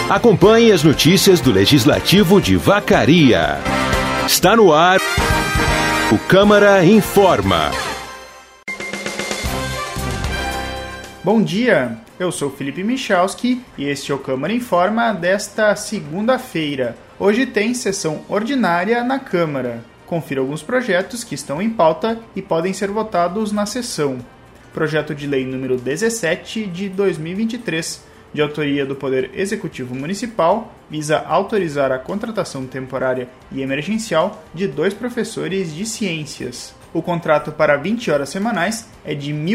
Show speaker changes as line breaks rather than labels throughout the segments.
Acompanhe as notícias do Legislativo de Vacaria. Está no ar o Câmara Informa.
Bom dia, eu sou Felipe Michalski e este é o Câmara Informa desta segunda-feira. Hoje tem sessão ordinária na Câmara. Confira alguns projetos que estão em pauta e podem ser votados na sessão. Projeto de Lei número 17 de 2023, de autoria do Poder Executivo Municipal, visa autorizar a contratação temporária e emergencial de 2 professores de ciências. O contrato para 20 horas semanais é de R$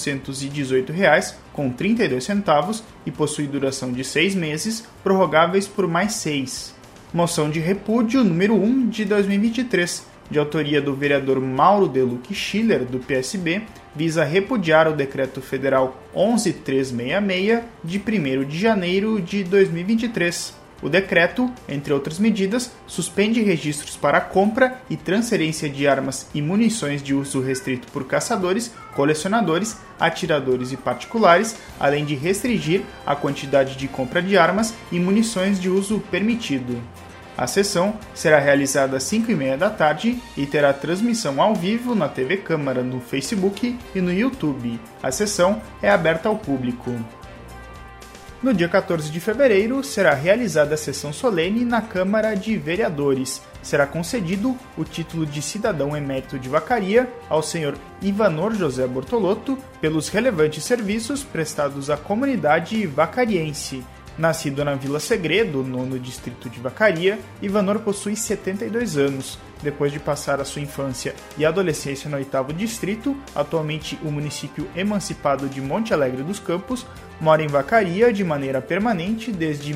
1.818,32 e possui duração de 6 meses, prorrogáveis por mais 6. Moção de repúdio número 1 de 2023, de autoria do vereador Mauro Deluque Schiller, do PSB, visa repudiar o Decreto Federal 11.366, de 1º de janeiro de 2023. O decreto, entre outras medidas, suspende registros para compra e transferência de armas e munições de uso restrito por caçadores, colecionadores, atiradores e particulares, além de restringir a quantidade de compra de armas e munições de uso permitido. A sessão será realizada às 5h30 da tarde e terá transmissão ao vivo na TV Câmara, no Facebook e no YouTube. A sessão é aberta ao público. No dia 14 de fevereiro, será realizada a sessão solene na Câmara de Vereadores. Será concedido o título de cidadão emérito de Vacaria ao senhor Ivanor José Bortolotto pelos relevantes serviços prestados à comunidade vacariense. Nascido na Vila Segredo, 9º distrito de Vacaria, Ivanor possui 72 anos. Depois de passar a sua infância e adolescência no 8º distrito, atualmente o município emancipado de Monte Alegre dos Campos, mora em Vacaria de maneira permanente desde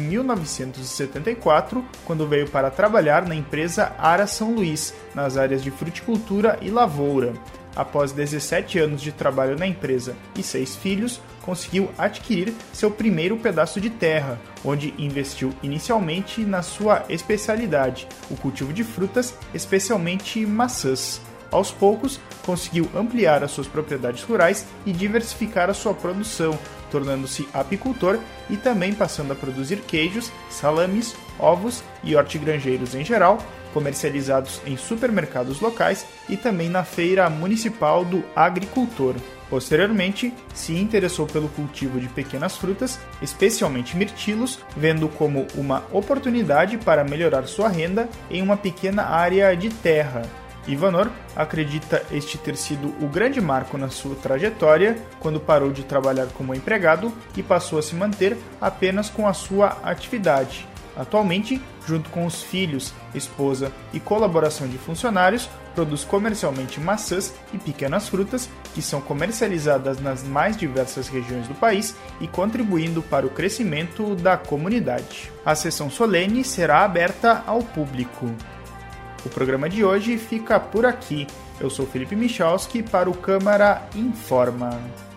1974, quando veio para trabalhar na empresa Ara São Luís, nas áreas de fruticultura e lavoura. Após 17 anos de trabalho na empresa e 6 filhos, conseguiu adquirir seu primeiro pedaço de terra, onde investiu inicialmente na sua especialidade, o cultivo de frutas, especialmente maçãs. Aos poucos, conseguiu ampliar as suas propriedades rurais e diversificar a sua produção, tornando-se apicultor e também passando a produzir queijos, salames, ovos e hortigranjeiros em geral, comercializados em supermercados locais e também na Feira Municipal do Agricultor. Posteriormente, se interessou pelo cultivo de pequenas frutas, especialmente mirtilos, vendo como uma oportunidade para melhorar sua renda em uma pequena área de terra. Ivanor acredita este ter sido o grande marco na sua trajetória, quando parou de trabalhar como empregado e passou a se manter apenas com a sua atividade. Atualmente, junto com os filhos, esposa e colaboração de funcionários, produz comercialmente maçãs e pequenas frutas que são comercializadas nas mais diversas regiões do país e contribuindo para o crescimento da comunidade. A sessão solene será aberta ao público. O programa de hoje fica por aqui. Eu sou Felipe Michalski para o Câmara Informa.